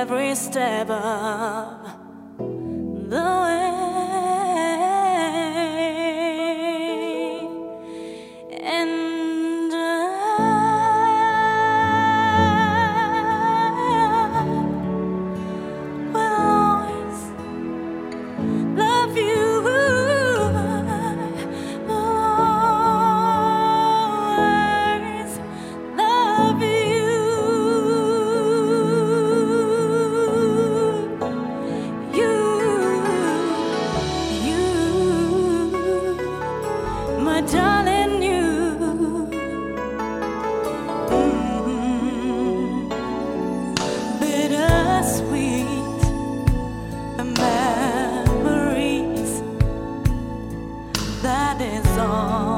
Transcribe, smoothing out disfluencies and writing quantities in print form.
every step of the way. And I will always love you. My darling, you, bittersweet memories. That is all.